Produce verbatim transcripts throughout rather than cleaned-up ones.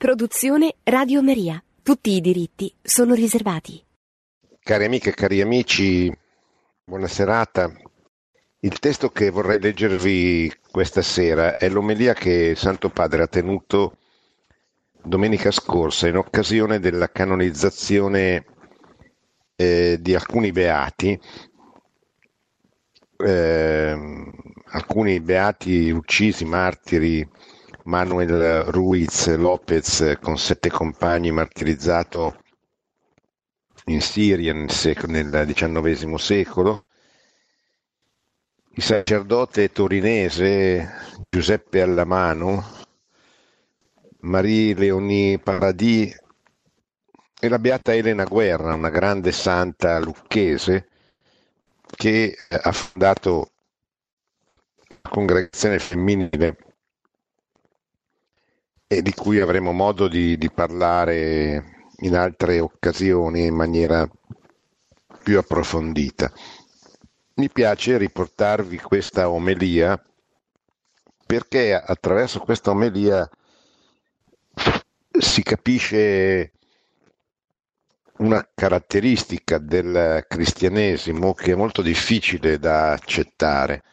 Produzione Radio Maria. Tutti i diritti sono riservati. Cari amiche e cari amici, buona serata. Il testo che vorrei leggervi questa sera è l'omelia che il Santo Padre ha tenuto domenica scorsa in occasione della canonizzazione eh, di alcuni beati, eh, alcuni beati uccisi, martiri. Manuel Ruiz Lopez, con sette compagni, martirizzato in Siria nel, sec- nel diciannovesimo secolo. Il sacerdote torinese Giuseppe Allamano, Marie Léonie Paradis e la beata Elena Guerra, una grande santa lucchese che ha fondato la congregazione femminile e di cui avremo modo di, di parlare in altre occasioni in maniera più approfondita. Mi piace riportarvi questa omelia perché attraverso questa omelia si capisce una caratteristica del cristianesimo che è molto difficile da accettare,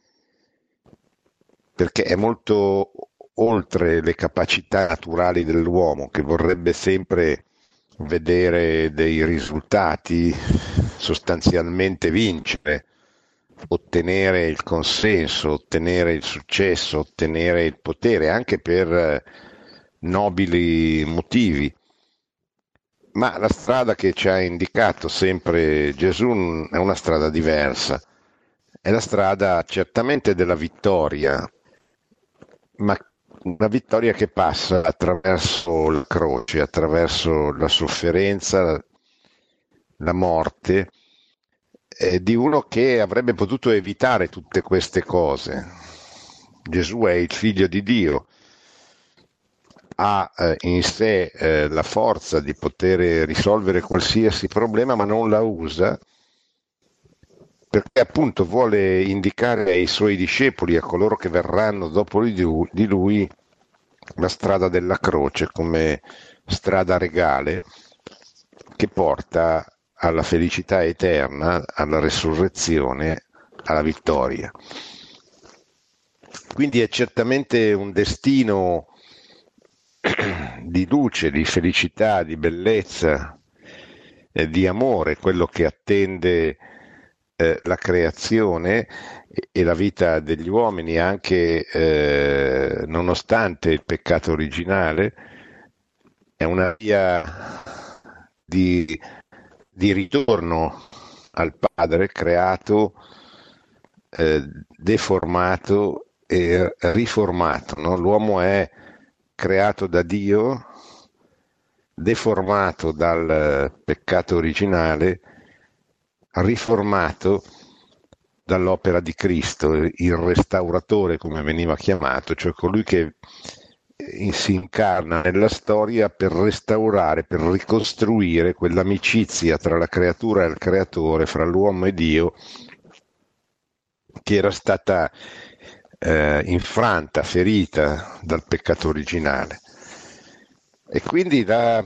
perché è molto oltre le capacità naturali dell'uomo, che vorrebbe sempre vedere dei risultati, sostanzialmente vincere, ottenere il consenso, ottenere il successo, ottenere il potere, anche per nobili motivi. Ma la strada che ci ha indicato sempre Gesù è una strada diversa, è la strada certamente della vittoria, ma una vittoria che passa attraverso la croce, attraverso la sofferenza, la morte, eh, di uno che avrebbe potuto evitare tutte queste cose. Gesù è il figlio di Dio, ha eh, in sé eh, la forza di poter risolvere qualsiasi problema, ma non la usa perché appunto vuole indicare ai suoi discepoli, a coloro che verranno dopo di lui, la strada della croce come strada regale che porta alla felicità eterna, alla resurrezione, alla vittoria. Quindi è certamente un destino di luce, di felicità, di bellezza, eh, di amore, quello che attende eh, la creazione e, e la vita degli uomini, anche eh, nonostante il peccato originale. È una via di, di ritorno al Padre creato, eh, deformato e riformato, no? L'uomo è creato da Dio, deformato dal peccato originale, riformato dall'opera di Cristo, il restauratore come veniva chiamato, cioè colui che si incarna nella storia per restaurare, per ricostruire quell'amicizia tra la creatura e il creatore, fra l'uomo e Dio, che era stata eh, infranta, ferita dal peccato originale. E quindi la,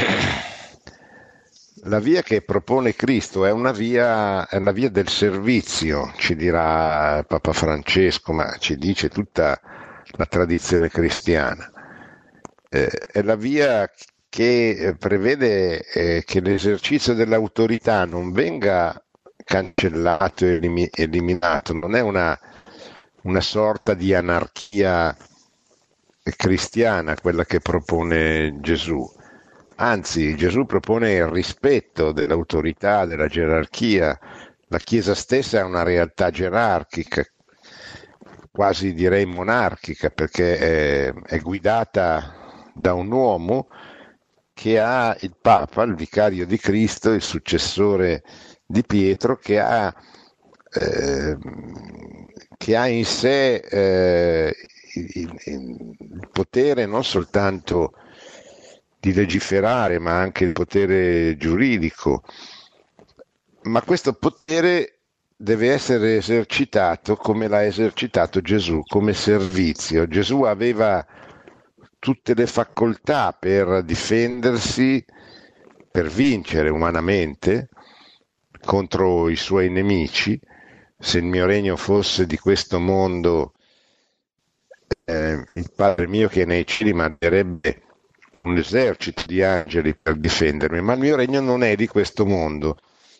la via che propone Cristo è una via, è una via del servizio, ci dirà Papa Francesco, ma ci dice tutta la tradizione cristiana. Eh, è la via che prevede eh, che l'esercizio dell'autorità non venga cancellato e elimi- eliminato, non è una, una sorta di anarchia cristiana quella che propone Gesù. Anzi, Gesù propone il rispetto dell'autorità, della gerarchia. La Chiesa stessa è una realtà gerarchica, quasi direi monarchica, perché è, è guidata da un uomo che ha il Papa, il vicario di Cristo, il successore di Pietro, che ha, eh, che ha in sé eh, il, il potere non soltanto di legiferare, ma anche il potere giuridico. Ma questo potere deve essere esercitato come l'ha esercitato Gesù, come servizio. Gesù aveva tutte le facoltà per difendersi, per vincere umanamente contro i suoi nemici. Se il mio regno fosse di questo mondo, eh, il Padre mio che è nei cieli manderebbe un esercito di angeli per difendermi, ma il mio regno non è di questo mondo.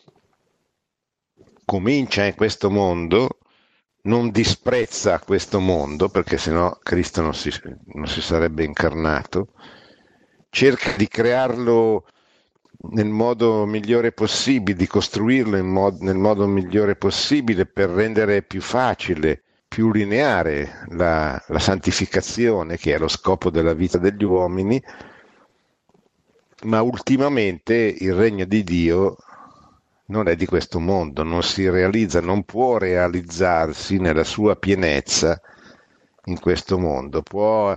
Comincia in questo mondo, non disprezza questo mondo, perché sennò Cristo non si, non si sarebbe incarnato, cerca di crearlo nel modo migliore possibile, di costruirlo in mod- nel modo migliore possibile per rendere più facile, più lineare la, la santificazione, che è lo scopo della vita degli uomini, ma ultimamente il regno di Dio non è di questo mondo, non si realizza, non può realizzarsi nella sua pienezza in questo mondo, può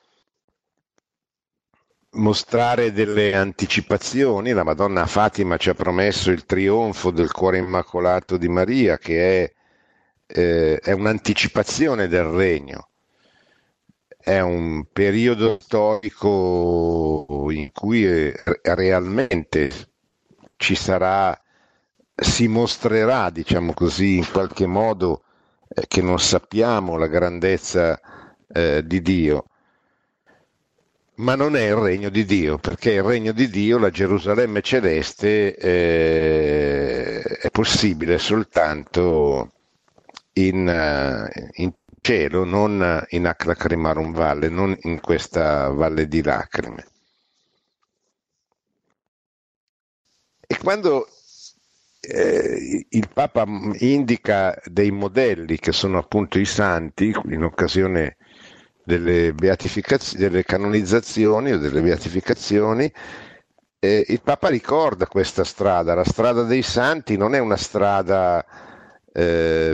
mostrare delle anticipazioni. La Madonna Fatima ci ha promesso il trionfo del cuore immacolato di Maria, che è, eh, è un'anticipazione del regno. È un periodo storico in cui eh, realmente ci sarà, si mostrerà, diciamo così, in qualche modo, eh, che non sappiamo la grandezza eh, di Dio. Ma non è il regno di Dio, perché il regno di Dio, la Gerusalemme celeste, eh, è possibile soltanto in, eh, in cielo, non in Ac Lacrimarum Valle, non in questa valle di lacrime. E quando eh, il Papa indica dei modelli che sono appunto i santi, in occasione delle beatificazioni, delle canonizzazioni o delle beatificazioni, eh, il Papa ricorda questa strada. La strada dei santi non è una strada eh,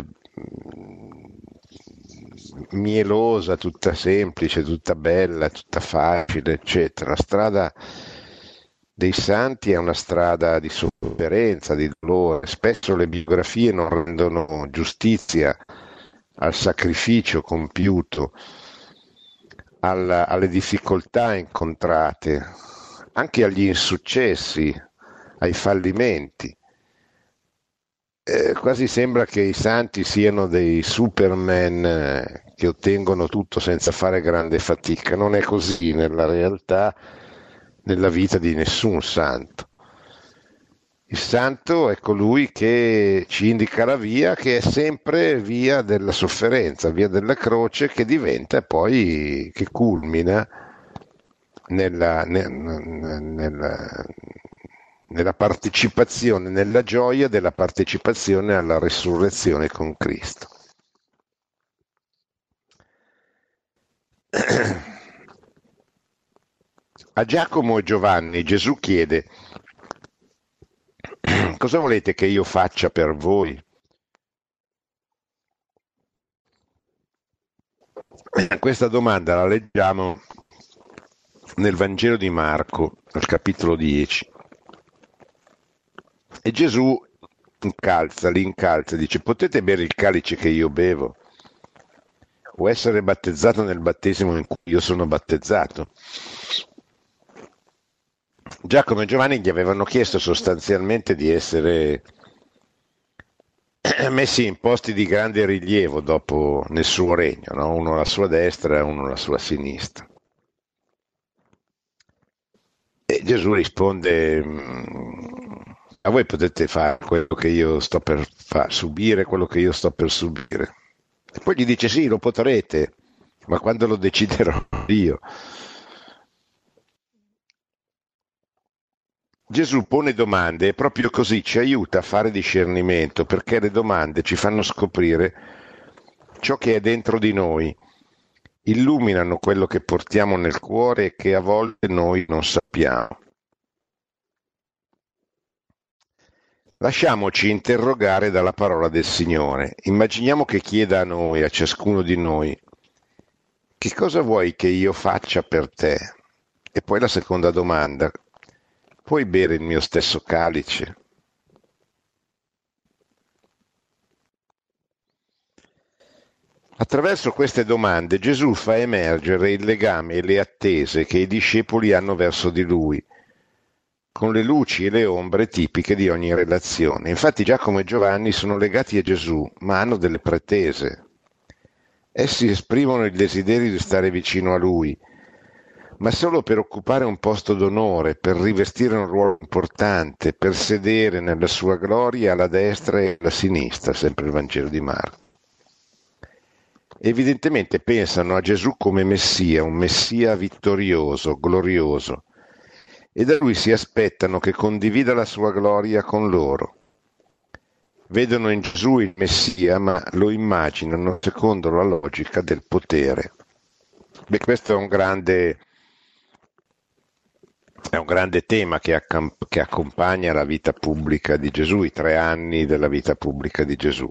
mielosa, tutta semplice, tutta bella, tutta facile, eccetera. La strada dei santi è una strada di sofferenza, di dolore. Spesso le biografie non rendono giustizia al sacrificio compiuto, alla, alle difficoltà incontrate, anche agli insuccessi, ai fallimenti. Eh, quasi sembra che i santi siano dei Superman eh, che ottengono tutto senza fare grande fatica. Non è così nella realtà, nella vita di nessun santo. Il santo è colui che ci indica la via, che è sempre via della sofferenza, via della croce, che diventa poi, che culmina nella, nella, nella, nella partecipazione, nella gioia della partecipazione alla risurrezione con Cristo. A Giacomo e Giovanni Gesù chiede: cosa volete che io faccia per voi? Questa domanda la leggiamo nel Vangelo di Marco, al capitolo dieci. E Gesù incalza, li incalza e dice: potete bere il calice che io bevo? O essere battezzato nel battesimo in cui io sono battezzato? Giacomo e Giovanni gli avevano chiesto sostanzialmente di essere messi in posti di grande rilievo dopo nel suo regno, no? Uno alla sua destra e uno alla sua sinistra. E Gesù risponde: a voi potete fare quello che io sto per fare, subire quello che io sto per subire. E poi gli dice: sì, lo potrete, ma quando lo deciderò io. Gesù pone domande e proprio così ci aiuta a fare discernimento, perché le domande ci fanno scoprire ciò che è dentro di noi, illuminano quello che portiamo nel cuore e che a volte noi non sappiamo. Lasciamoci interrogare dalla parola del Signore. Immaginiamo che chieda a noi, a ciascuno di noi: che cosa vuoi che io faccia per te? E poi la seconda domanda: puoi bere il mio stesso calice? Attraverso queste domande Gesù fa emergere il legame e le attese che i discepoli hanno verso di lui, con le luci e le ombre tipiche di ogni relazione. Infatti Giacomo e Giovanni sono legati a Gesù, ma hanno delle pretese. Essi esprimono il desiderio di stare vicino a lui, ma solo per occupare un posto d'onore, per rivestire un ruolo importante, per sedere nella sua gloria alla destra e alla sinistra, sempre il Vangelo di Marco. Evidentemente pensano a Gesù come Messia, un Messia vittorioso, glorioso, e da lui si aspettano che condivida la sua gloria con loro. Vedono in Gesù il Messia, ma lo immaginano secondo la logica del potere. Beh, questo è un grande, è un grande tema che, accamp- che accompagna la vita pubblica di Gesù, i tre anni della vita pubblica di Gesù.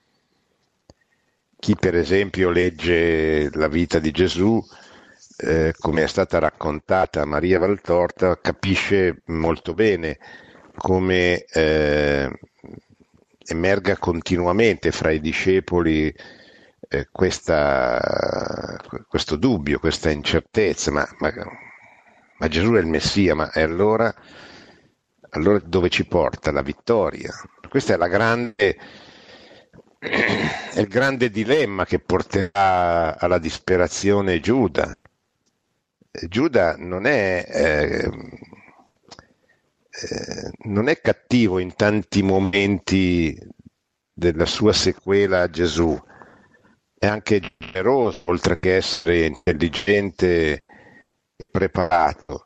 Chi per esempio legge la vita di Gesù, eh, come è stata raccontata a Maria Valtorta, capisce molto bene come eh, emerga continuamente fra i discepoli eh, questa, questo dubbio, questa incertezza, ma, ma, ma Gesù è il Messia, ma e allora, allora dove ci porta la vittoria? Questa è la grande, è il grande dilemma che porterà alla disperazione Giuda. Giuda non è, eh, eh, non è cattivo in tanti momenti della sua sequela a Gesù, è anche generoso, oltre che essere intelligente e preparato,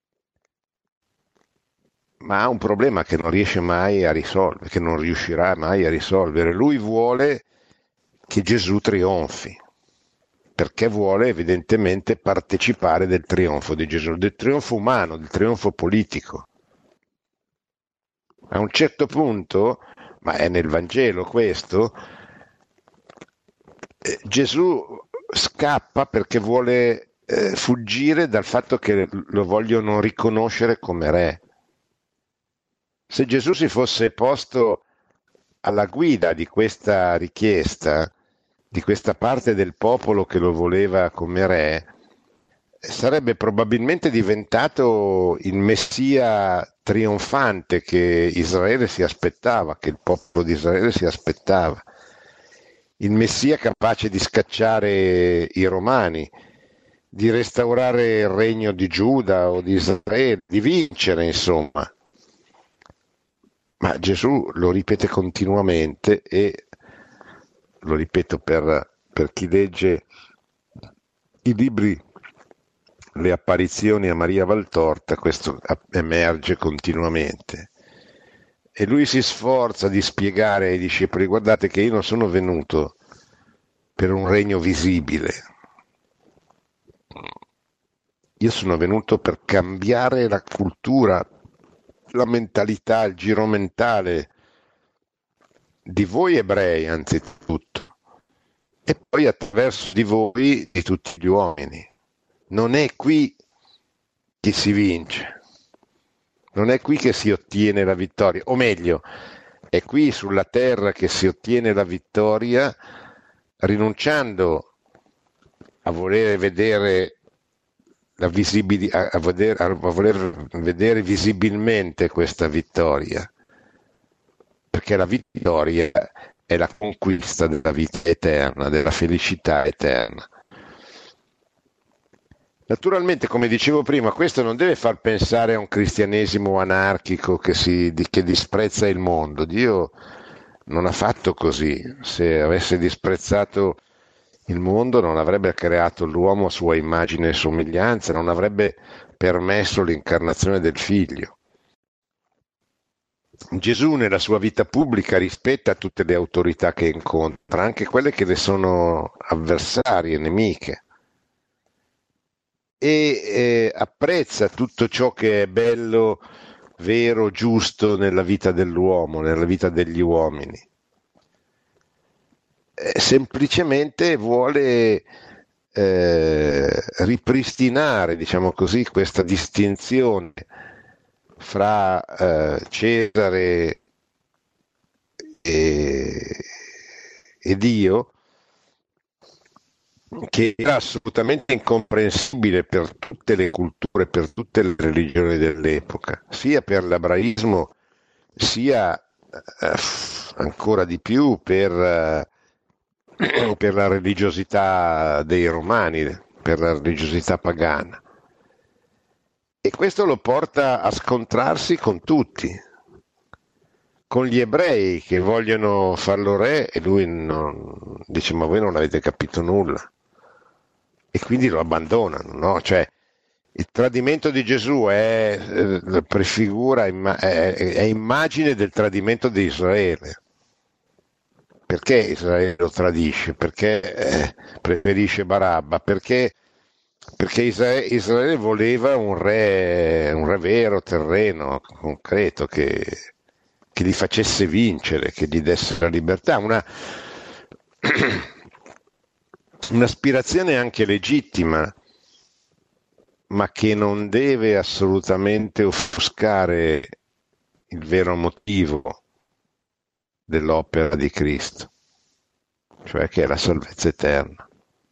ma ha un problema che non riesce mai a risolvere, che non riuscirà mai a risolvere. Lui vuole che Gesù trionfi, perché vuole evidentemente partecipare del trionfo di Gesù, del trionfo umano, del trionfo politico. A un certo punto, ma è nel Vangelo questo, eh, Gesù scappa perché vuole eh, fuggire dal fatto che lo vogliono riconoscere come re. Se Gesù si fosse posto alla guida di questa richiesta, di questa parte del popolo che lo voleva come re, sarebbe probabilmente diventato il Messia trionfante che Israele si aspettava, che il popolo di Israele si aspettava, il Messia capace di scacciare i Romani, di restaurare il regno di Giuda o di Israele, di vincere, insomma. Ma Gesù lo ripete continuamente e lo ripeto per, per chi legge i libri, le apparizioni a Maria Valtorta, questo emerge continuamente. E lui si sforza di spiegare ai discepoli: guardate che io non sono venuto per un regno visibile, io sono venuto per cambiare la cultura, la mentalità, il giro mentale di voi ebrei anzitutto, e poi attraverso di voi di tutti gli uomini. Non è qui che si vince, non è qui che si ottiene la vittoria, o meglio, è qui sulla terra che si ottiene la vittoria rinunciando a voler vedere la visibili- a, a, voler, a voler vedere visibilmente questa vittoria, perché la vittoria è la conquista della vita eterna, della felicità eterna. Naturalmente, come dicevo prima, questo non deve far pensare a un cristianesimo anarchico che, si, che disprezza il mondo. Dio non ha fatto così. Se avesse disprezzato il mondo non avrebbe creato l'uomo a sua immagine e somiglianza, non avrebbe permesso l'incarnazione del figlio. Gesù nella sua vita pubblica rispetta tutte le autorità che incontra, anche quelle che le sono avversarie, nemiche, e eh, apprezza tutto ciò che è bello, vero, giusto nella vita dell'uomo, nella vita degli uomini. Eh, semplicemente vuole eh, ripristinare, diciamo così, questa distinzione fra eh, Cesare e, e Dio, che era assolutamente incomprensibile per tutte le culture, per tutte le religioni dell'epoca, sia per l'ebraismo, sia eh, ancora di più per, eh, per la religiosità dei romani, per la religiosità pagana. E questo lo porta a scontrarsi con tutti, con gli ebrei che vogliono farlo re e lui non, dice ma voi non avete capito nulla e quindi lo abbandonano, no? Cioè, il tradimento di Gesù è, eh, prefigura, è, è immagine del tradimento di Israele. Perché Israele lo tradisce? Perché eh, preferisce Barabba? Perché, perché Israele, Israele voleva un re, un re vero, terreno, concreto, che, che gli facesse vincere, che gli desse la libertà. Una, un'aspirazione anche legittima, ma che non deve assolutamente offuscare il vero motivo dell'opera di Cristo, cioè che è la salvezza eterna.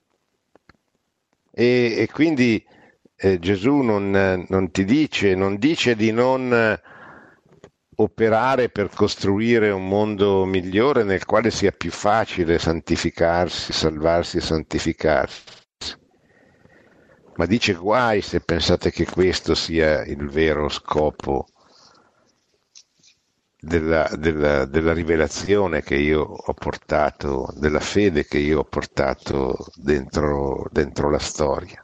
E, e quindi eh, Gesù non, non ti dice, non dice di non operare per costruire un mondo migliore nel quale sia più facile santificarsi, salvarsi e santificarsi. Ma dice guai se pensate che questo sia il vero scopo della, della, della rivelazione che io ho portato, della fede che io ho portato dentro, dentro la storia.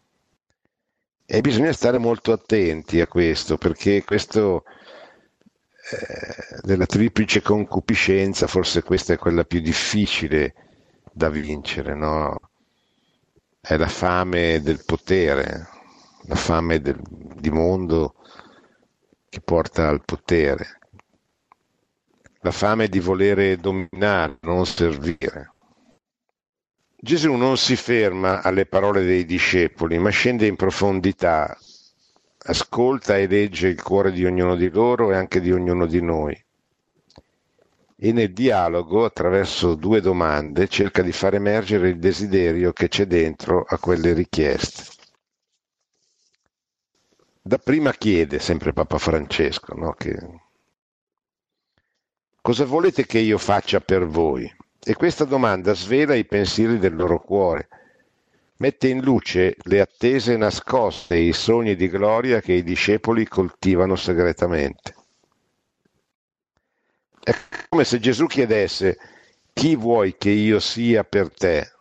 E bisogna stare molto attenti a questo, perché questo eh, della triplice concupiscenza, forse questa è quella più difficile da vincere, no? È la fame del potere, la fame del, di mondo che porta al potere, la fame di volere dominare, non servire. Gesù non si ferma alle parole dei discepoli, ma scende in profondità, ascolta e legge il cuore di ognuno di loro e anche di ognuno di noi. E nel dialogo, attraverso due domande, cerca di far emergere il desiderio che c'è dentro a quelle richieste. Dapprima chiede, sempre Papa Francesco, no, che cosa volete che io faccia per voi? E questa domanda svela i pensieri del loro cuore, mette in luce le attese nascoste e i sogni di gloria che i discepoli coltivano segretamente. È come se Gesù chiedesse: chi vuoi che io sia per te?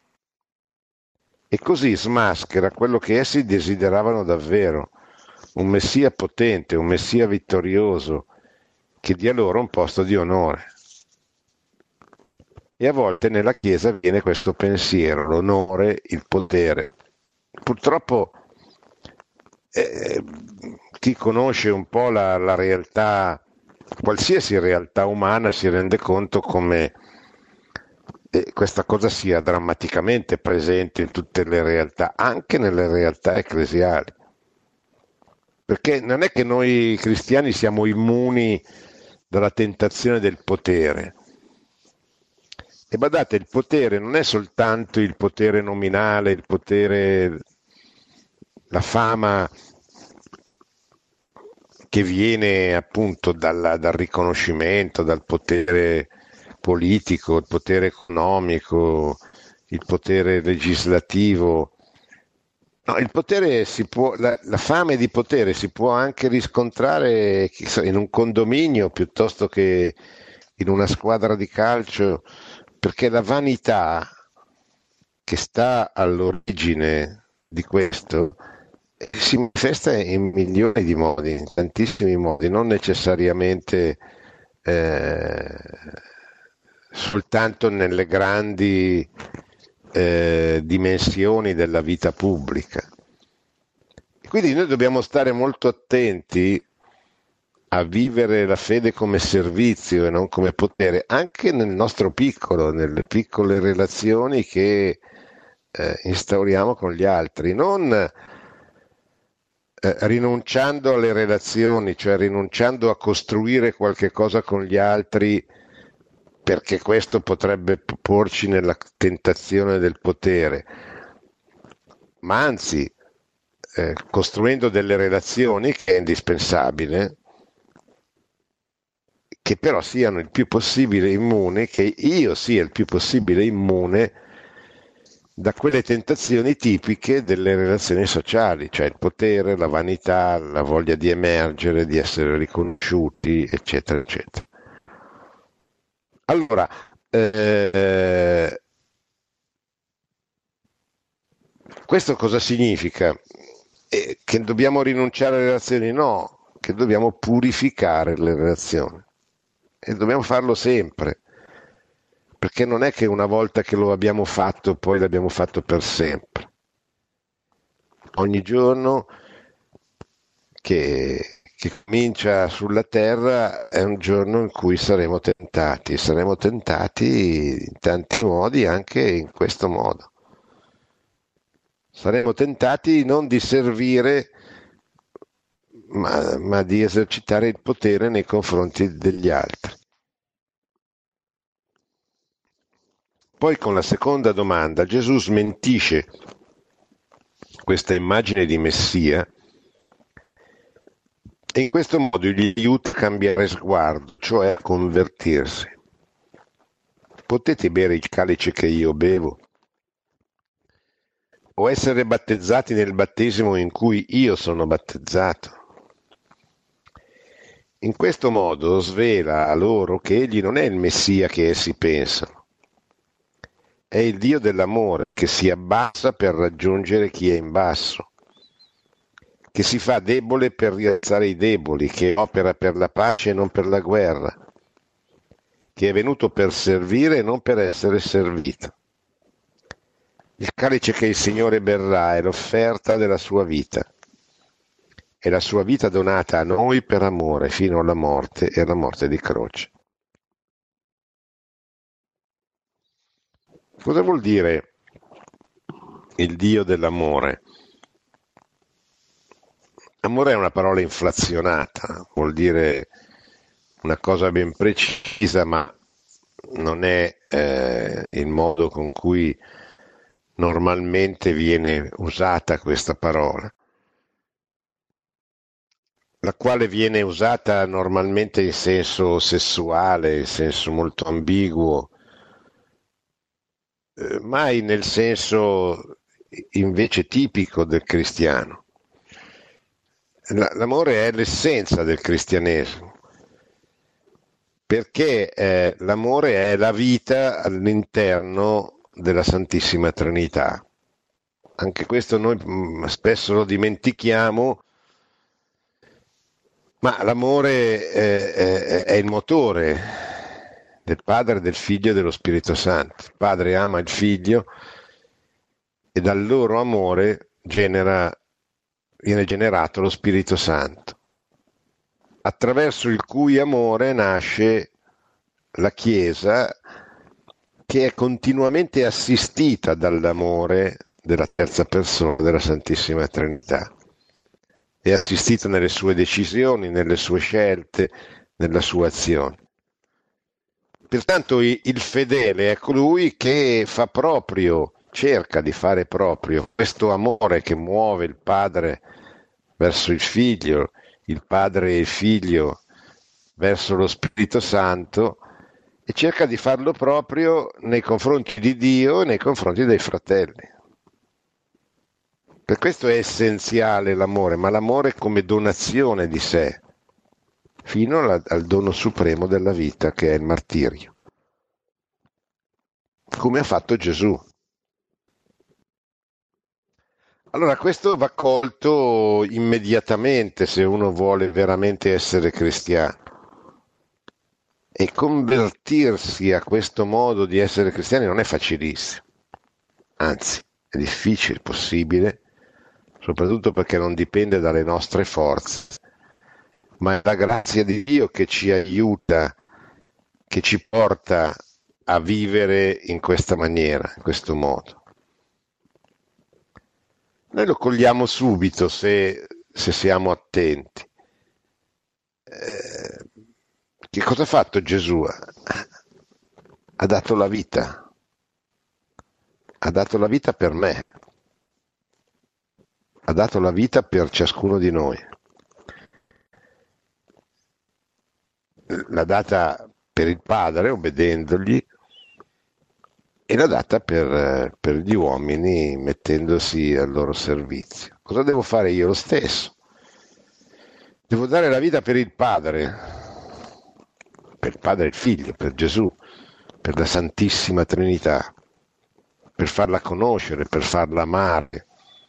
E così smaschera quello che essi desideravano davvero, un Messia potente, un Messia vittorioso, che dia loro un posto di onore. E a volte nella Chiesa viene questo pensiero, l'onore, il potere. Purtroppo eh, chi conosce un po' la, la realtà, qualsiasi realtà umana, si rende conto come eh, questa cosa sia drammaticamente presente in tutte le realtà, anche nelle realtà ecclesiali. Perché non è che noi cristiani siamo immuni dalla tentazione del potere. E badate, il potere non è soltanto il potere nominale, il potere, la fama che viene appunto dalla, dal riconoscimento, dal potere politico, il potere economico, il potere legislativo. No, il potere si può, la, la fame di potere si può anche riscontrare in un condominio piuttosto che in una squadra di calcio, perché la vanità che sta all'origine di questo si manifesta in milioni di modi, in tantissimi modi, non necessariamente eh, soltanto nelle grandi eh, dimensioni della vita pubblica. Quindi noi dobbiamo stare molto attenti a vivere la fede come servizio e non come potere, anche nel nostro piccolo, nelle piccole relazioni che eh, instauriamo con gli altri, non eh, rinunciando alle relazioni, cioè rinunciando a costruire qualche cosa con gli altri perché questo potrebbe porci nella tentazione del potere, ma anzi eh, costruendo delle relazioni che è indispensabile, che però siano il più possibile immuni, che io sia il più possibile immune da quelle tentazioni tipiche delle relazioni sociali, cioè il potere, la vanità, la voglia di emergere, di essere riconosciuti, eccetera, eccetera. Allora, eh, questo cosa significa? Eh, che dobbiamo rinunciare alle relazioni? No, che dobbiamo purificare le relazioni e dobbiamo farlo sempre, perché non è che una volta che lo abbiamo fatto poi l'abbiamo fatto per sempre. Ogni giorno che, che comincia sulla terra è un giorno in cui saremo tentati, saremo tentati in tanti modi, anche in questo modo. Saremo tentati non di servire, ma, ma di esercitare il potere nei confronti degli altri. Poi con la seconda domanda Gesù smentisce questa immagine di Messia e in questo modo gli aiuta a cambiare sguardo, cioè a convertirsi. Potete bere il calice che io bevo? O essere battezzati nel battesimo in cui io sono battezzato? In questo modo svela a loro che egli non è il Messia che essi pensano, è il Dio dell'amore che si abbassa per raggiungere chi è in basso, che si fa debole per rialzare i deboli, che opera per la pace e non per la guerra, che è venuto per servire e non per essere servito. Il calice che il Signore berrà è l'offerta della sua vita, è la sua vita donata a noi per amore fino alla morte e alla morte di croce. Cosa vuol dire il Dio dell'amore? Amore è una parola inflazionata, vuol dire una cosa ben precisa, ma non è eh, il modo con cui normalmente viene usata questa parola, la quale viene usata normalmente in senso sessuale, in senso molto ambiguo, eh, mai nel senso invece tipico del cristiano. L'amore è l'essenza del cristianesimo, perché eh, l'amore è la vita all'interno della Santissima Trinità. Anche questo noi mh, spesso lo dimentichiamo, ma l'amore eh, è, è il motore del Padre, del Figlio e dello Spirito Santo. Il Padre ama il Figlio e dal loro amore genera, viene generato lo Spirito Santo, attraverso il cui amore nasce la Chiesa, che è continuamente assistita dall'amore della terza persona della Santissima Trinità. È assistita nelle sue decisioni, nelle sue scelte, nella sua azione. Pertanto il fedele è colui che fa proprio, cerca di fare proprio questo amore che muove il Padre verso il Figlio, il Padre e il Figlio verso lo Spirito Santo, e cerca di farlo proprio nei confronti di Dio e nei confronti dei fratelli. Per questo è essenziale l'amore, ma l'amore come donazione di sé, fino alla, al dono supremo della vita, che è il martirio, come ha fatto Gesù. Allora, questo va colto immediatamente se uno vuole veramente essere cristiano. E convertirsi a questo modo di essere cristiani non è facilissimo, anzi è difficile, possibile, soprattutto perché non dipende dalle nostre forze, ma è la grazia di Dio che ci aiuta, che ci porta a vivere in questa maniera, in questo modo. Noi lo cogliamo subito se, se siamo attenti. Eh, che cosa ha fatto Gesù? ha dato la vita, ha dato la vita per me, ha dato la vita per ciascuno di noi. L'ha data per il Padre, obbedendogli, e l'ha data per, per gli uomini, mettendosi al loro servizio. Cosa devo fare io? Lo stesso. Devo dare la vita per il Padre, per il Padre e il Figlio, per Gesù, per la Santissima Trinità, per farla conoscere, per farla amare,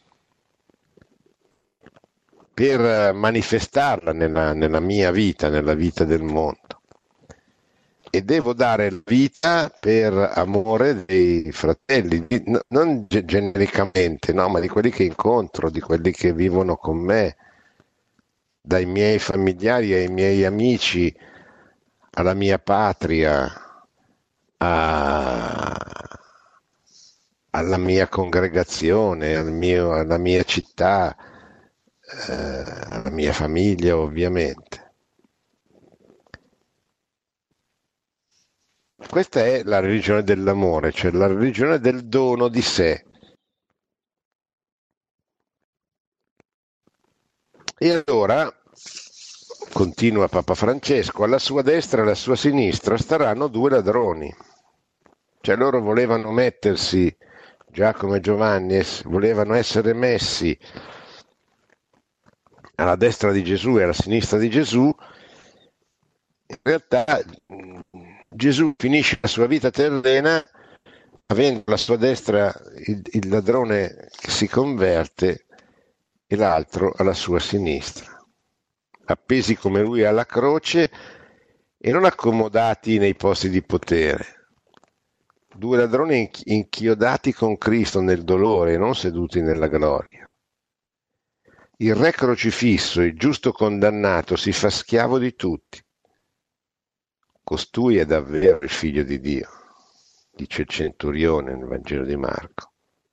per manifestarla nella, nella mia vita, nella vita del mondo. E devo dare vita per amore dei fratelli, no, non genericamente, no, ma di quelli che incontro, di quelli che vivono con me, dai miei familiari ai miei amici, alla mia patria, a, alla mia congregazione, al mio, alla mia città, eh, alla mia famiglia, ovviamente. Questa è la religione dell'amore, cioè la religione del dono di sé. E allora, continua Papa Francesco, alla sua destra e alla sua sinistra staranno due ladroni. Cioè loro volevano mettersi, Giacomo e Giovanni, volevano essere messi alla destra di Gesù e alla sinistra di Gesù. In realtà Gesù finisce la sua vita terrena avendo alla sua destra il, il ladrone che si converte e l'altro alla sua sinistra, appesi come lui alla croce e non accomodati nei posti di potere. Due ladroni inchiodati con Cristo nel dolore, non seduti nella gloria. Il re crocifisso, il giusto condannato, si fa schiavo di tutti. Costui è davvero il figlio di Dio, dice il centurione nel Vangelo di Marco.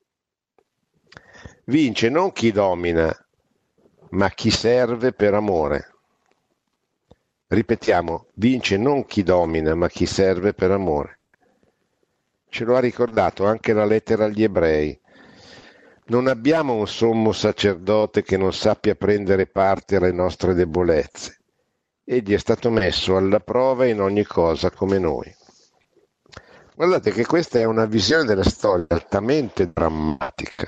Vince non chi domina, ma chi serve per amore. Ripetiamo, vince non chi domina, ma chi serve per amore. Ce lo ha ricordato anche la lettera agli Ebrei. Non abbiamo un sommo sacerdote che non sappia prendere parte alle nostre debolezze. Egli è stato messo alla prova in ogni cosa come noi. Guardate che questa è una visione della storia altamente drammatica.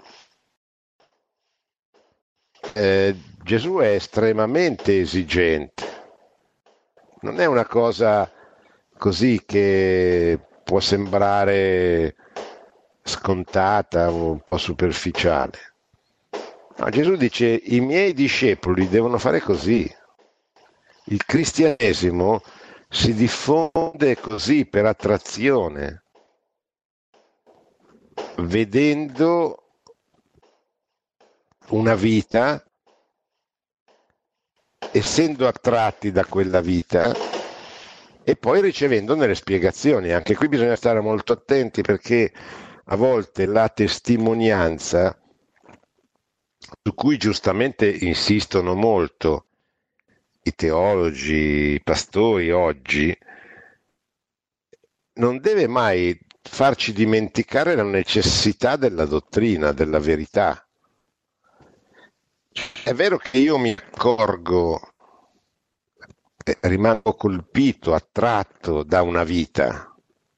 Eh, Gesù è estremamente esigente. Non è una cosa così che può sembrare scontata o un po' superficiale. No, Gesù dice: i miei discepoli devono fare così. Il cristianesimo si diffonde così per attrazione, vedendo una vita, essendo attratti da quella vita e poi ricevendo delle spiegazioni. Anche qui bisogna stare molto attenti, perché a volte la testimonianza, su cui giustamente insistono molto i teologi, i pastori oggi, non deve mai farci dimenticare la necessità della dottrina, della verità. È vero che io mi accorgo, eh, rimango colpito, attratto da una vita,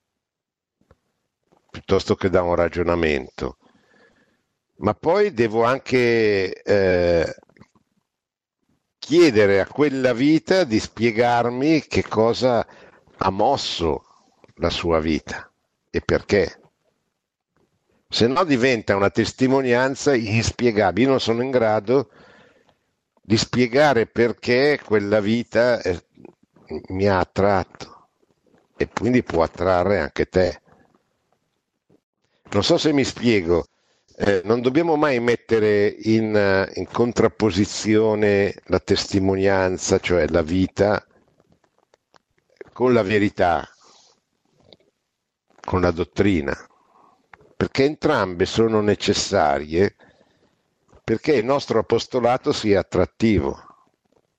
piuttosto che da un ragionamento, ma poi devo anche eh, chiedere a quella vita di spiegarmi che cosa ha mosso la sua vita e perché. Se no diventa una testimonianza inspiegabile. Io non sono in grado di spiegare perché quella vita eh, mi ha attratto, e quindi può attrarre anche te. Non so se mi spiego. Eh, non dobbiamo mai mettere in, in contrapposizione la testimonianza, cioè la vita, con la verità, con la dottrina, perché entrambe sono necessarie perché il nostro apostolato sia attrattivo.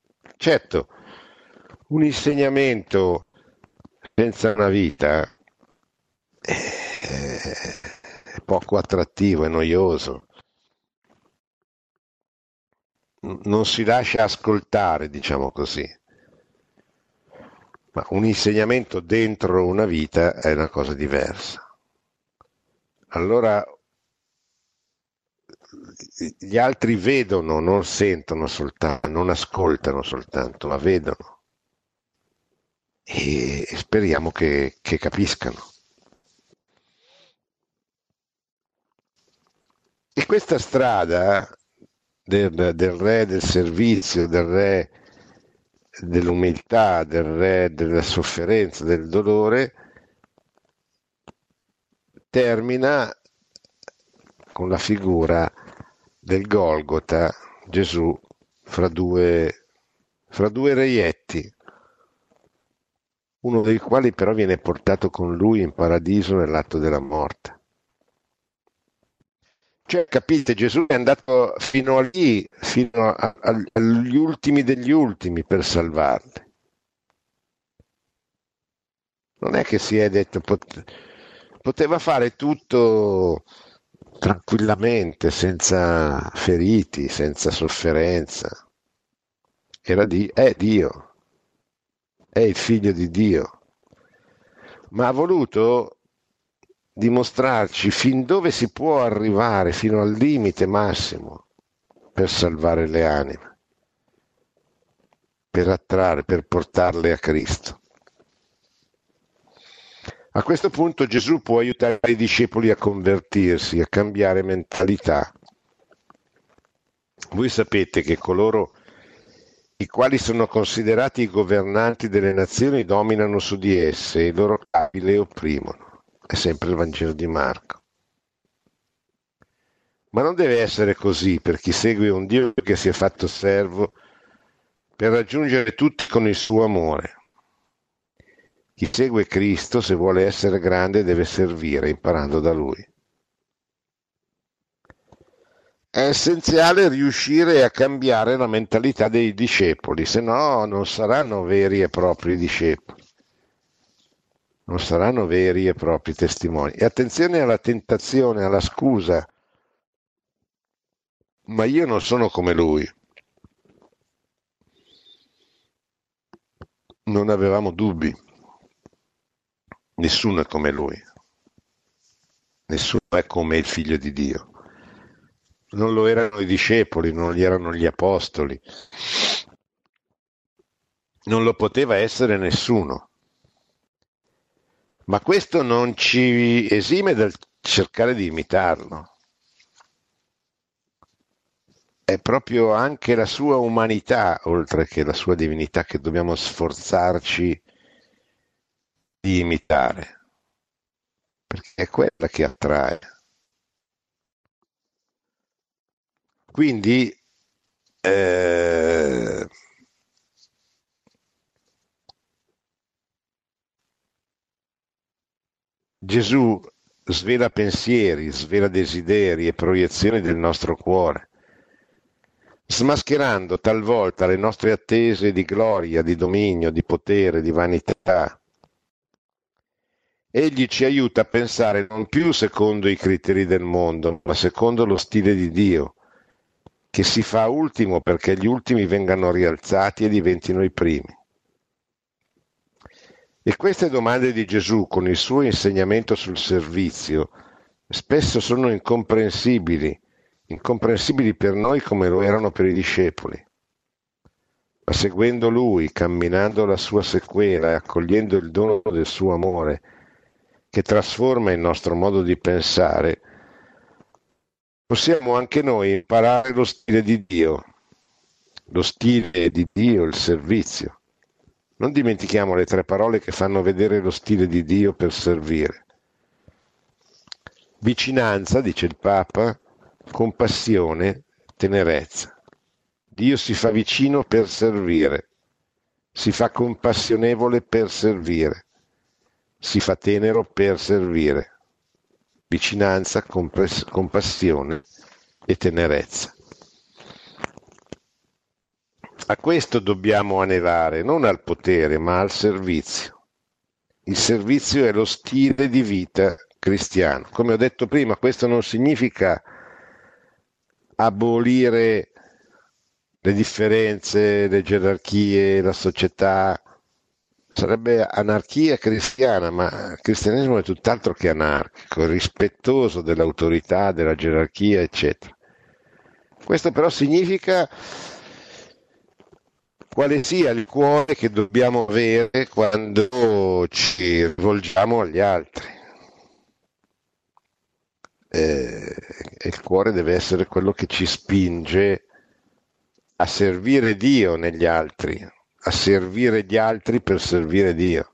Certo, un insegnamento senza una vita è poco attrattivo, è noioso, non si lascia ascoltare, diciamo così. Ma un insegnamento dentro una vita è una cosa diversa. Allora gli altri vedono, non sentono soltanto, non ascoltano soltanto, ma vedono. E speriamo che, che capiscano. E questa strada del, del re del servizio, del re dell'umiltà, del re della sofferenza, del dolore, termina con la figura del Golgota, Gesù fra due, fra due reietti, uno dei quali però viene portato con lui in paradiso nell'atto della morte. Cioè, capite, Gesù è andato fino a lì, fino a, a, agli ultimi degli ultimi per salvarli. Non è che si è detto, pot- poteva fare tutto tranquillamente, senza feriti, senza sofferenza. Era di, è Dio, è il figlio di Dio, ma ha voluto dimostrarci fin dove si può arrivare, fino al limite massimo, per salvare le anime, per attrarre, per portarle a Cristo. A questo punto Gesù può aiutare i discepoli a convertirsi, a cambiare mentalità. Voi sapete che coloro i quali sono considerati i governanti delle nazioni dominano su di esse e i loro capi le opprimono. È sempre il Vangelo di Marco. Ma non deve essere così per chi segue un Dio che si è fatto servo per raggiungere tutti con il suo amore. Chi segue Cristo, se vuole essere grande, deve servire imparando da Lui. È essenziale riuscire a cambiare la mentalità dei discepoli, se no non saranno veri e propri discepoli, non saranno veri e propri testimoni. E attenzione alla tentazione, alla scusa, ma io non sono come lui. Non avevamo dubbi, nessuno è come lui, nessuno è come il figlio di Dio. Non lo erano i discepoli, non gli erano gli apostoli, non lo poteva essere nessuno. Ma questo non ci esime dal cercare di imitarlo. È proprio anche la sua umanità, oltre che la sua divinità, che dobbiamo sforzarci di imitare, perché è quella che attrae. Quindi eh, Gesù svela pensieri, svela desideri e proiezioni del nostro cuore, smascherando talvolta le nostre attese di gloria, di dominio, di potere, di vanità. Egli ci aiuta a pensare non più secondo i criteri del mondo, ma secondo lo stile di Dio, che si fa ultimo perché gli ultimi vengano rialzati e diventino i primi. E queste domande di Gesù, con il suo insegnamento sul servizio, spesso sono incomprensibili, incomprensibili per noi come lo erano per i discepoli. Ma seguendo Lui, camminando la sua sequela e accogliendo il dono del suo amore, che trasforma il nostro modo di pensare, possiamo anche noi imparare lo stile di Dio, lo stile di Dio, il servizio. Non dimentichiamo le tre parole che fanno vedere lo stile di Dio per servire. Vicinanza, dice il Papa, compassione, tenerezza. Dio si fa vicino per servire, si fa compassionevole per servire, si fa tenero per servire. Vicinanza, compres- compassione e tenerezza. A questo dobbiamo anelare, non al potere, ma al servizio. Il servizio è lo stile di vita cristiano. Come ho detto prima, questo non significa abolire le differenze, le gerarchie, la società. Sarebbe anarchia cristiana, ma il cristianesimo è tutt'altro che anarchico, è rispettoso dell'autorità, della gerarchia, eccetera. Questo però significa quale sia il cuore che dobbiamo avere quando ci rivolgiamo agli altri. Eh, il cuore deve essere quello che ci spinge a servire Dio negli altri, a servire gli altri per servire Dio.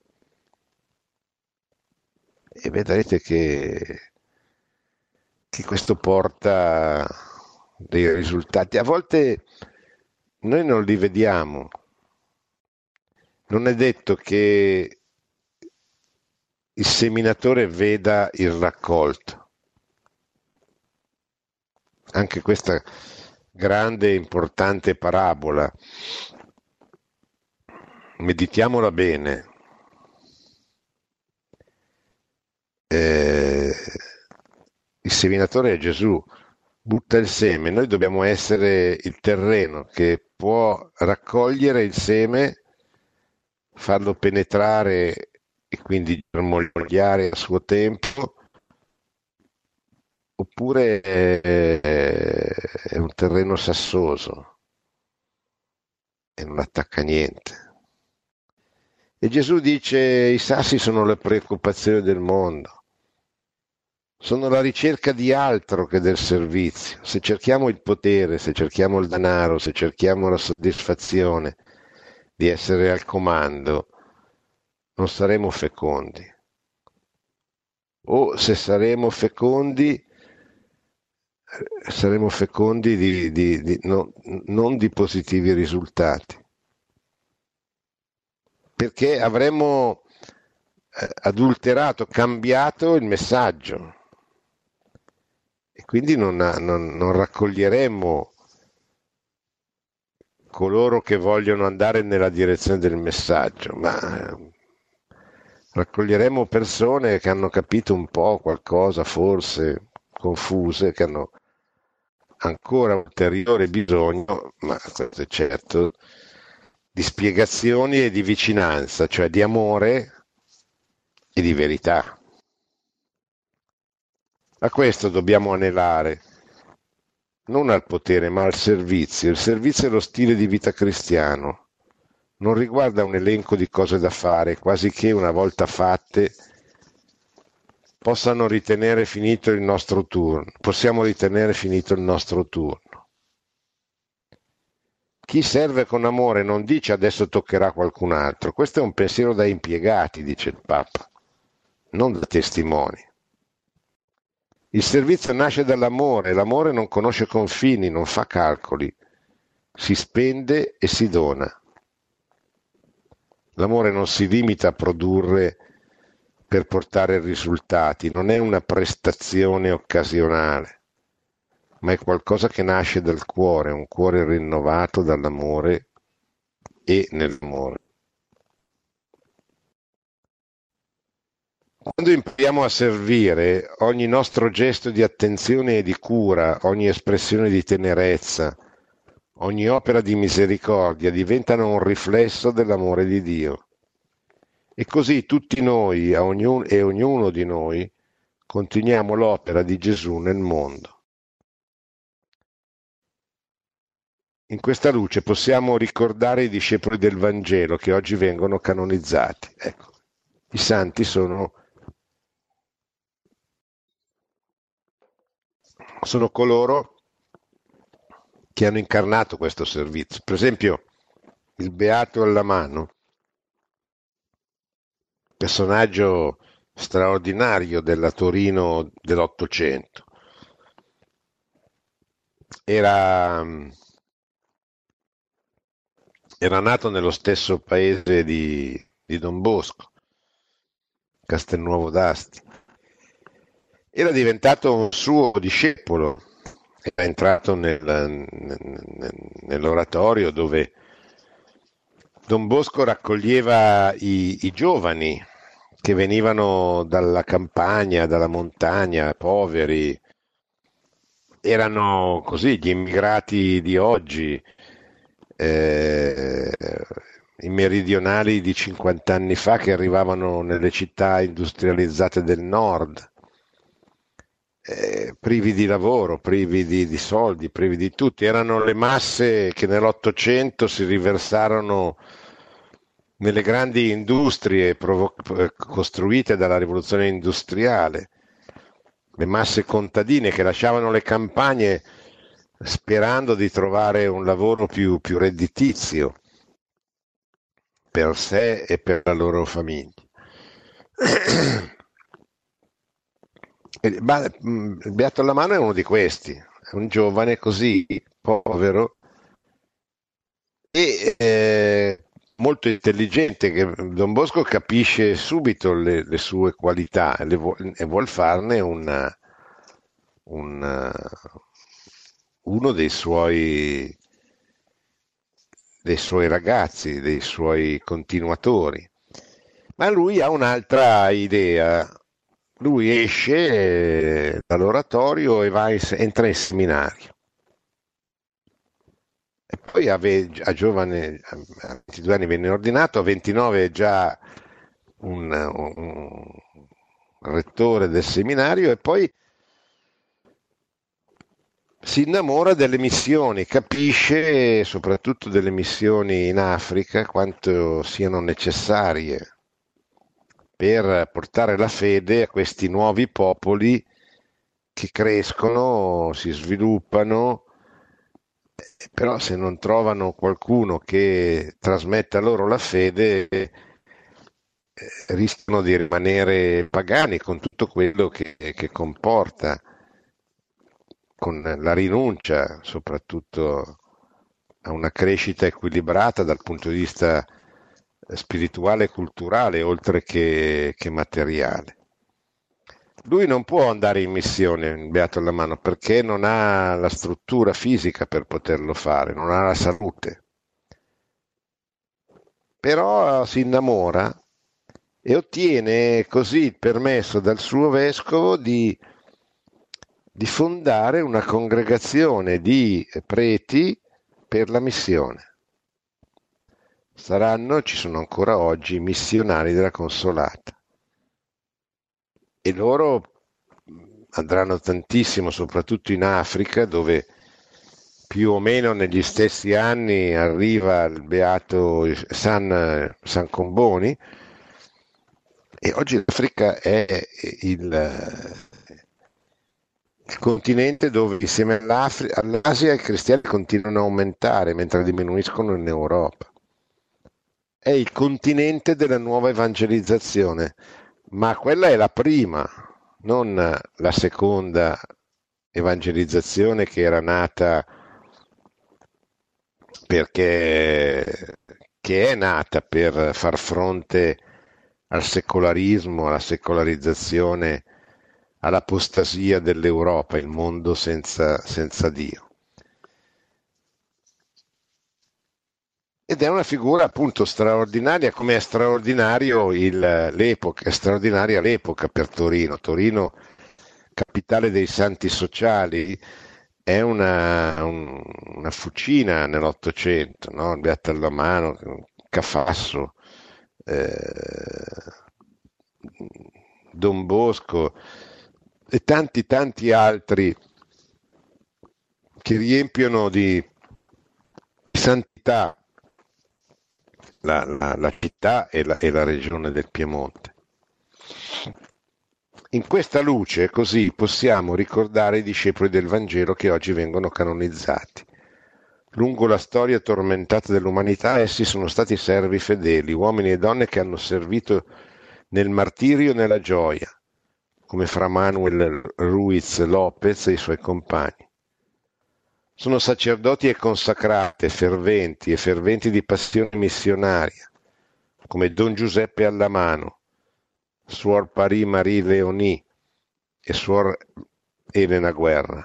E vedrete che, che questo porta dei risultati. A volte noi non li vediamo. Non è detto che il seminatore veda il raccolto. Anche questa grande e importante parabola, meditiamola bene. Eh, il seminatore è Gesù, butta il seme, noi dobbiamo essere il terreno che può raccogliere il seme, farlo penetrare e quindi germogliare a suo tempo, oppure è, è un terreno sassoso e non attacca niente. E Gesù dice: i sassi sono le preoccupazioni del mondo, sono la ricerca di altro che del servizio. Se cerchiamo il potere, se cerchiamo il denaro, se cerchiamo la soddisfazione di essere al comando, non saremo fecondi. O se saremo fecondi, saremo fecondi di, di, di, no, non di positivi risultati, perché avremmo adulterato, cambiato il messaggio e quindi non, non, non raccoglieremo coloro che vogliono andare nella direzione del messaggio, ma raccoglieremo persone che hanno capito un po' qualcosa, forse confuse, che hanno ancora ulteriore bisogno, ma questo è certo, di spiegazioni e di vicinanza, cioè di amore e di verità. A questo dobbiamo anelare, non al potere ma al servizio. Il servizio è lo stile di vita cristiano, non riguarda un elenco di cose da fare, quasi che una volta fatte possano ritenere finito il nostro turno, possiamo ritenere finito il nostro turno. Chi serve con amore non dice adesso toccherà a qualcun altro, questo è un pensiero da impiegati, dice il Papa, non da testimoni. Il servizio nasce dall'amore, l'amore non conosce confini, non fa calcoli, si spende e si dona. L'amore non si limita a produrre per portare risultati, non è una prestazione occasionale, ma è qualcosa che nasce dal cuore, un cuore rinnovato dall'amore e nell'amore. Quando impariamo a servire, ogni nostro gesto di attenzione e di cura, ogni espressione di tenerezza, ogni opera di misericordia diventano un riflesso dell'amore di Dio. E così tutti noi ognuno, e ognuno di noi continuiamo l'opera di Gesù nel mondo. In questa luce possiamo ricordare i discepoli del Vangelo che oggi vengono canonizzati. Ecco, i santi sono, sono coloro che hanno incarnato questo servizio. Per esempio, il Beato Allamano, personaggio straordinario della Torino dell'Ottocento. Era, era nato nello stesso paese di, di Don Bosco, Castelnuovo d'Asti. Era diventato un suo discepolo, era entrato nel, nell'oratorio dove Don Bosco raccoglieva i, i giovani che venivano dalla campagna, dalla montagna, poveri, erano così gli immigrati di oggi, eh, i meridionali di cinquanta anni fa che arrivavano nelle città industrializzate del nord, eh, privi di lavoro, privi di, di soldi, privi di tutti. Erano le masse che nell'Ottocento si riversarono nelle grandi industrie provo- eh, costruite dalla rivoluzione industriale, le masse contadine che lasciavano le campagne sperando di trovare un lavoro più, più redditizio per sé e per la loro famiglia. E, ma, mh, il Beato alla mano è uno di questi, è un giovane così povero e eh, molto intelligente che Don Bosco capisce subito le, le sue qualità e, le vuol, e vuol farne una, un, uno dei suoi, dei suoi ragazzi, dei suoi continuatori. Ma lui ha un'altra idea. Lui esce eh, dall'oratorio e va in- entra in seminario. E poi ave- a giovane, a ventidue anni venne ordinato, a ventinove è già un, un rettore del seminario e poi si innamora delle missioni, capisce soprattutto delle missioni in Africa quanto siano necessarie per portare la fede a questi nuovi popoli che crescono, si sviluppano, eh, però se non trovano qualcuno che trasmetta loro la fede, eh, rischiano di rimanere pagani con tutto quello che, che comporta, con la rinuncia soprattutto a una crescita equilibrata dal punto di vista spirituale e culturale, oltre che, che materiale. Lui non può andare in missione, beato alla mano, perché non ha la struttura fisica per poterlo fare, non ha la salute. Però si innamora e ottiene così il permesso dal suo vescovo di, di fondare una congregazione di preti per la missione. Saranno, ci sono ancora oggi, missionari della Consolata. E loro andranno tantissimo, soprattutto in Africa, dove più o meno negli stessi anni arriva il beato San, San Comboni, e oggi l'Africa è il, il continente dove insieme all'Asia i cristiani continuano a aumentare mentre diminuiscono in Europa. È il continente della nuova evangelizzazione, ma quella è la prima, non la seconda evangelizzazione che era nata perché che è nata per far fronte al secolarismo, alla secolarizzazione, all'apostasia dell'Europa, il mondo senza, senza Dio. Ed è una figura appunto straordinaria, come è straordinario il, l'epoca, è straordinaria l'epoca per Torino. Torino, capitale dei santi sociali, è una, un- una fucina nell'Ottocento, no? Il Beato alla mano, Cafasso, eh, Don Bosco e tanti tanti altri che riempiono di santità la, la- la città e la, e la regione del Piemonte. In questa luce, così, possiamo ricordare i discepoli del Vangelo che oggi vengono canonizzati. Lungo la storia tormentata dell'umanità, essi sono stati servi fedeli, uomini e donne che hanno servito nel martirio e nella gioia, come Fra Manuel Ruiz Lopez e i suoi compagni. Sono sacerdoti e consacrate, ferventi e ferventi di passione missionaria, come Don Giuseppe Allamano, Suor Paris Marie Leonie e Suor Elena Guerra.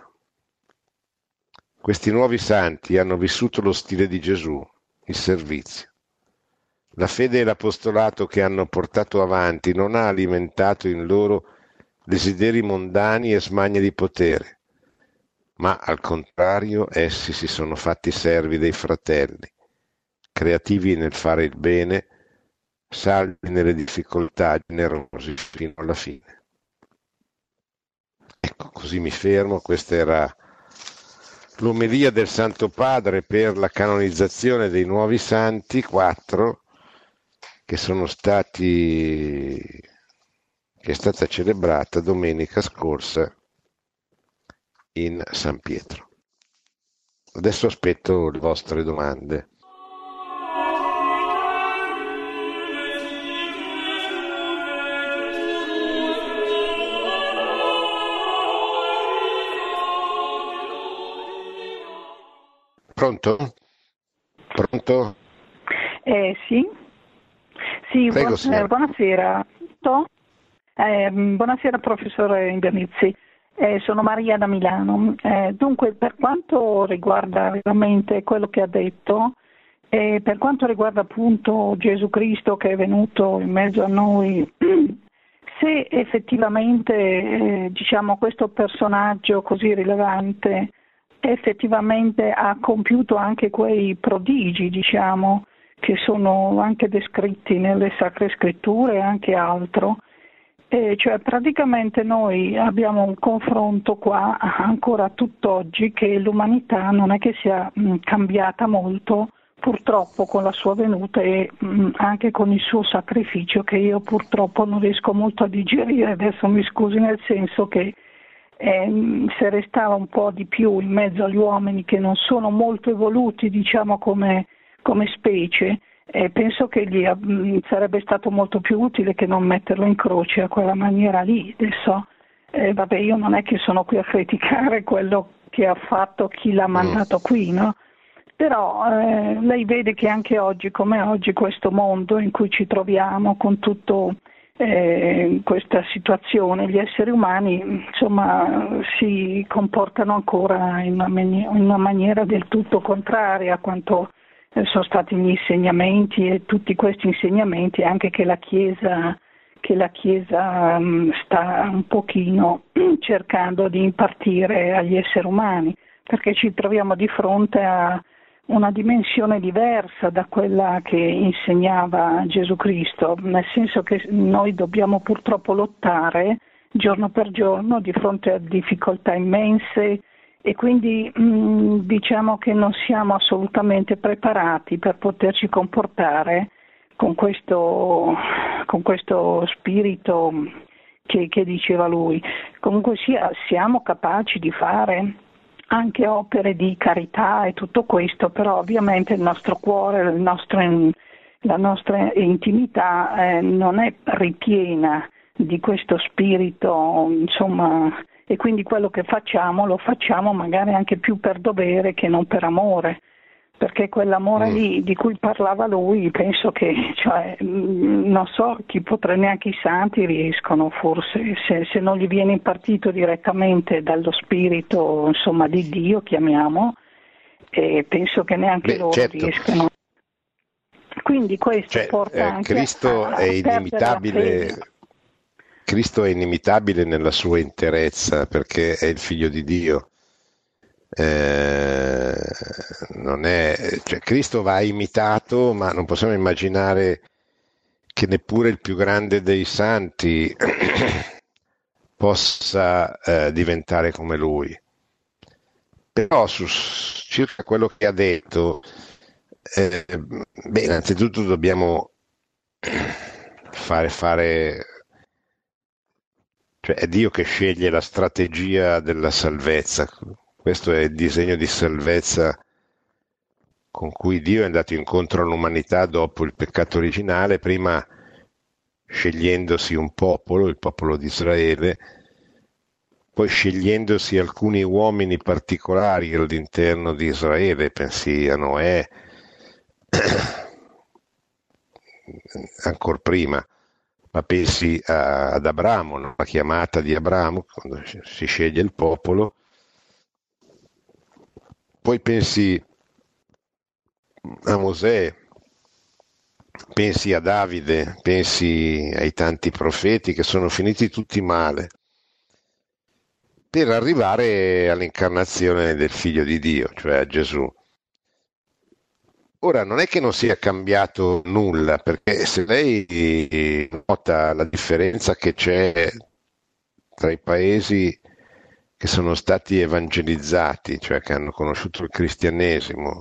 Questi nuovi santi hanno vissuto lo stile di Gesù, il servizio. La fede e l'apostolato che hanno portato avanti non ha alimentato in loro desideri mondani e smanie di potere, ma al contrario essi si sono fatti servi dei fratelli, creativi nel fare il bene, salvi nelle difficoltà, generosi fino alla fine. Ecco, così mi fermo. Questa era l'omelia del Santo Padre per la canonizzazione dei nuovi santi, quattro, che sono stati, che è stata celebrata domenica scorsa in San Pietro. Adesso aspetto le vostre domande. Pronto? Pronto? Eh, sì, sì Prego, buon- eh, signora. buonasera. To- eh, buonasera professore Invernizzi. Eh, sono Maria da Milano. Eh, dunque, per quanto riguarda veramente quello che ha detto, e per quanto riguarda appunto Gesù Cristo che è venuto in mezzo a noi, se effettivamente eh, diciamo questo personaggio così rilevante effettivamente ha compiuto anche quei prodigi, diciamo, che sono anche descritti nelle Sacre Scritture e anche altro. E cioè praticamente noi abbiamo un confronto qua ancora tutt'oggi che l'umanità non è che sia mh, cambiata molto purtroppo con la sua venuta e mh, anche con il suo sacrificio che io purtroppo non riesco molto a digerire, adesso mi scusi nel senso che eh, se restava un po' di più in mezzo agli uomini che non sono molto evoluti diciamo come, come specie, eh, penso che gli mh, sarebbe stato molto più utile che non metterlo in croce a quella maniera lì. Adesso eh, vabbè, io non è che sono qui a criticare quello che ha fatto chi l'ha mandato qui, no? Però eh, lei vede che anche oggi, come oggi, questo mondo in cui ci troviamo con tutto eh, questa situazione, gli esseri umani insomma si comportano ancora in una, mani- in una maniera del tutto contraria a quanto eh, sono stati gli insegnamenti e tutti questi insegnamenti anche che la Chiesa, che la Chiesa mh, sta un pochino cercando di impartire agli esseri umani, perché ci troviamo di fronte a una dimensione diversa da quella che insegnava Gesù Cristo, nel senso che noi dobbiamo purtroppo lottare giorno per giorno di fronte a difficoltà immense e quindi mh, diciamo che non siamo assolutamente preparati per poterci comportare con questo, con questo spirito che, che diceva lui. Comunque sia, siamo capaci di fare anche opere di carità e tutto questo, però ovviamente il nostro cuore, il nostro, la nostra intimità eh, non è ripiena di questo spirito, insomma, e quindi quello che facciamo lo facciamo magari anche più per dovere che non per amore, perché quell'amore Mm. lì di cui parlava lui, penso che, cioè, non so, chi potrà, neanche i santi riescono forse, se, se non gli viene impartito direttamente dallo spirito, insomma, di Dio, chiamiamo, e penso che neanche Beh, loro certo, riescano. Quindi questo cioè, porta eh, anche Cristo a, è a perdere la fede. inimitabile, Cristo è inimitabile nella sua interezza perché è il figlio di Dio. Eh, non è, cioè, Cristo va imitato, ma non possiamo immaginare che neppure il più grande dei santi possa eh, diventare come lui. Però su circa quello che ha detto, eh, beh, innanzitutto dobbiamo fare, fare, cioè è Dio che sceglie la strategia della salvezza. Questo è il disegno di salvezza con cui Dio è andato incontro all'umanità dopo il peccato originale, prima scegliendosi un popolo, il popolo di Israele, poi scegliendosi alcuni uomini particolari all'interno di Israele, pensi a Noè, ancora prima, ma pensi a, ad Abramo, no? La chiamata di Abramo, quando si sceglie il popolo, poi pensi a Mosè, pensi a Davide, pensi ai tanti profeti che sono finiti tutti male, per arrivare all'incarnazione del Figlio di Dio, cioè a Gesù. Ora, non è che non sia cambiato nulla, perché se lei nota la differenza che c'è tra i paesi che sono stati evangelizzati, cioè che hanno conosciuto il cristianesimo,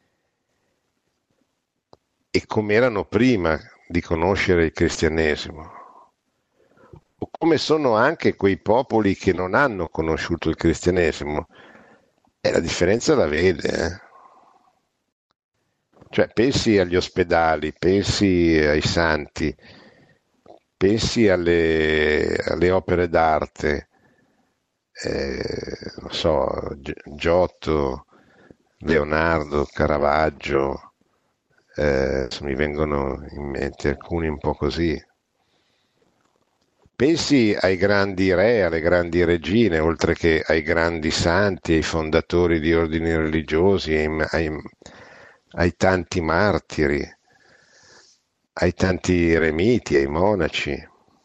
e come erano prima di conoscere il cristianesimo, o come sono anche quei popoli che non hanno conosciuto il cristianesimo, e la differenza la vede, eh? Cioè, pensi agli ospedali, pensi ai santi, pensi alle, alle opere d'arte, eh, non so, Giotto, Leonardo, Caravaggio, eh, mi vengono in mente alcuni un po' così. Pensi ai grandi re, alle grandi regine, oltre che ai grandi santi, ai fondatori di ordini religiosi, ai, ai, ai tanti martiri, ai tanti eremiti, ai monaci.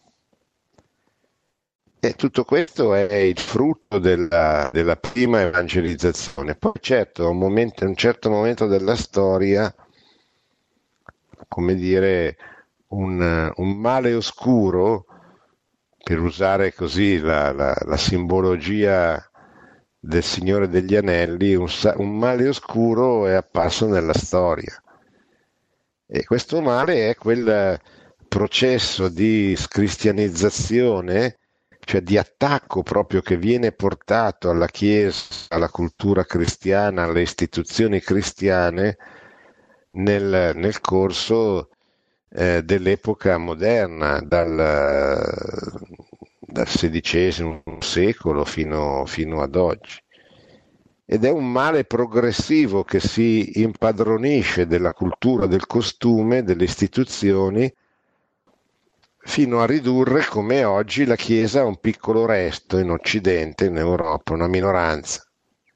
E tutto questo è il frutto della, della prima evangelizzazione. Poi certo, a un, momento, a un certo momento della storia, come dire, un, un male oscuro, per usare così la, la, la simbologia del Signore degli Anelli, un, un male oscuro è apparso nella storia. E questo male è quel processo di scristianizzazione, cioè di attacco proprio che viene portato alla Chiesa, alla cultura cristiana, alle istituzioni cristiane nel, nel corso eh, dell'epoca moderna, dal, dal sedicesimo secolo fino, fino ad oggi. Ed è un male progressivo che si impadronisce della cultura, del costume, delle istituzioni, fino a ridurre come oggi la Chiesa a un piccolo resto in Occidente, in Europa, una minoranza.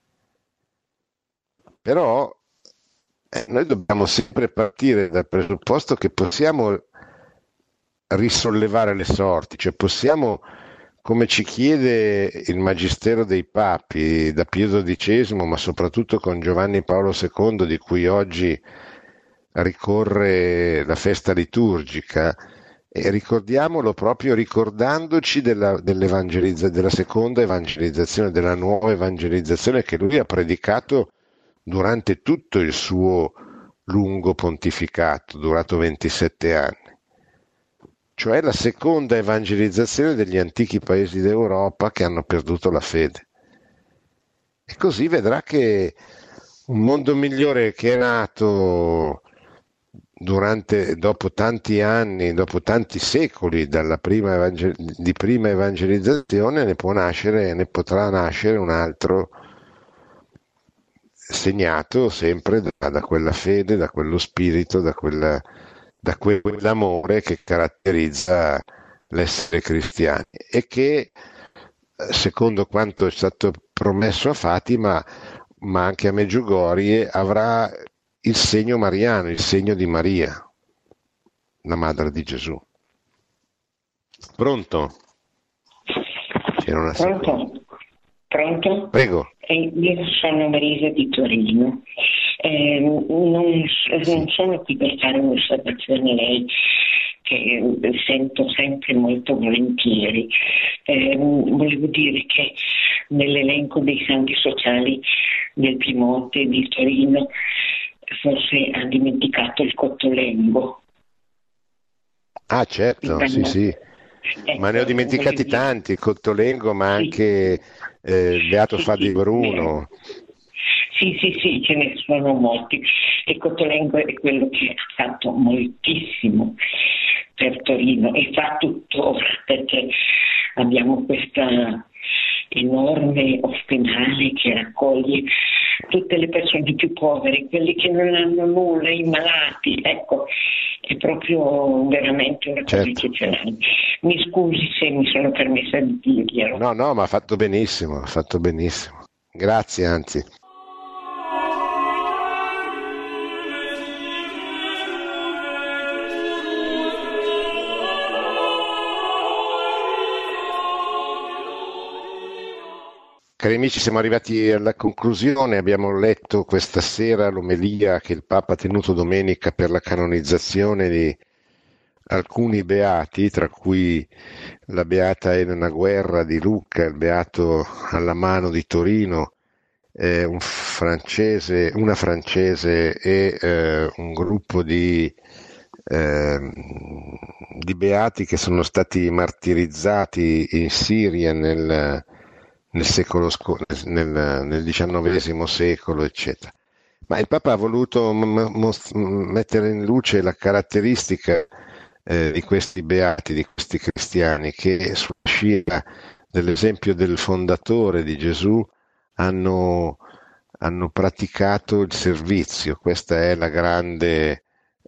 Però eh, noi dobbiamo sempre partire dal presupposto che possiamo risollevare le sorti, cioè possiamo, come ci chiede il Magistero dei Papi da Pio dodicesimo, ma soprattutto con Giovanni Paolo secondo, di cui oggi ricorre la festa liturgica, e ricordiamolo proprio ricordandoci della, dell'evangelizza, della seconda evangelizzazione, della nuova evangelizzazione che lui ha predicato durante tutto il suo lungo pontificato, durato ventisette anni. Cioè la seconda evangelizzazione degli antichi paesi d'Europa che hanno perduto la fede. E così vedrà che un mondo migliore che è nato durante, dopo tanti anni, dopo tanti secoli dalla prima evangel- di prima evangelizzazione, ne può nascere, ne potrà nascere un altro segnato sempre da, da quella fede, da quello spirito, da quella da quell'amore che caratterizza l'essere cristiani e che, secondo quanto è stato promesso a Fatima, ma anche a Medjugorje, avrà il segno mariano, il segno di Maria, la madre di Gesù. Pronto? C'era una Pronto? Pronto? Prego. Eh, io sono Marisa di Torino. Eh, non, non sono qui per fare un'osservazione a lei, che sento sempre molto volentieri. Eh, volevo dire che nell'elenco dei santi sociali del Piemonte di Torino forse ha dimenticato il Cottolengo. Ah certo, sì sì, ecco, ma ne ho dimenticati tanti, il Cottolengo, ma anche eh, Beato sì, Fadi sì, Bruno. Sì, sì, sì, ce ne sono molti. Il Cottolengo è quello che ha fatto moltissimo per Torino e fa tuttora, perché abbiamo questa enorme ospedale che raccoglie tutte le persone più povere, quelli che non hanno nulla, i malati, ecco, è proprio veramente una cosa Certo. eccezionale. Mi scusi se mi sono permessa di dirglielo. No, no, ma ha fatto benissimo, ha fatto benissimo. Grazie, anzi. Cari amici, siamo arrivati alla conclusione. Abbiamo letto questa sera l'omelia che il Papa ha tenuto domenica per la canonizzazione di alcuni beati, tra cui la beata Elena Guerra di Lucca, il beato Allamano di Torino, eh, un francese, una francese e eh, un gruppo di, eh, di beati che sono stati martirizzati in Siria nel nel secolo scorso, nel, nel diciannovesimo secolo, eccetera. Ma il Papa ha voluto m- most- mettere in luce la caratteristica eh, di questi beati, di questi cristiani, che sulla scia dell'esempio del fondatore di Gesù hanno, hanno praticato il servizio. Questa è la grande,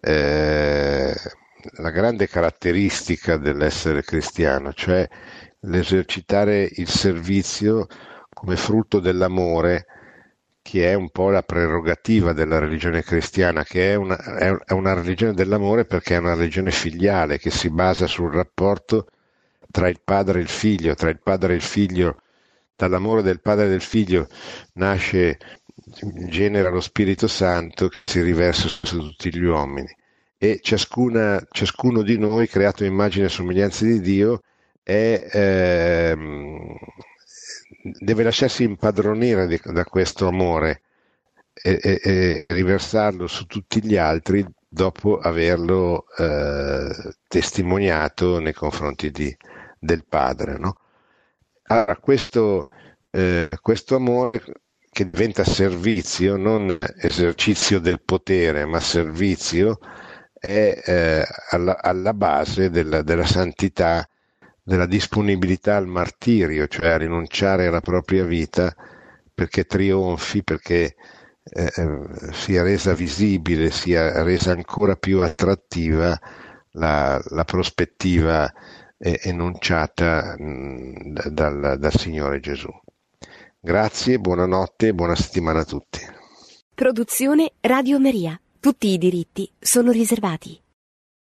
eh, la grande caratteristica dell'essere cristiano, cioè l'esercitare il servizio come frutto dell'amore, che è un po' la prerogativa della religione cristiana, che è una, è una religione dell'amore perché è una religione filiale che si basa sul rapporto tra il padre e il figlio, tra il padre e il figlio, dall'amore del padre e del figlio nasce, genera lo Spirito Santo che si riversa su tutti gli uomini, e ciascuna, ciascuno di noi, creato in immagine e somiglianza di Dio, è, ehm, deve lasciarsi impadronire di, da questo amore e, e, e riversarlo su tutti gli altri dopo averlo eh, testimoniato nei confronti di, del Padre, no? Allora, questo, eh, questo amore che diventa servizio, non esercizio del potere, ma servizio, è eh, alla, alla base della, della santità, della disponibilità al martirio, cioè a rinunciare alla propria vita perché trionfi, perché eh, sia resa visibile, sia resa ancora più attrattiva la, la prospettiva eh, enunciata mh, dal, dal Signore Gesù. Grazie, buonanotte e buona settimana a tutti. Produzione Radio Maria. Tutti i diritti sono riservati.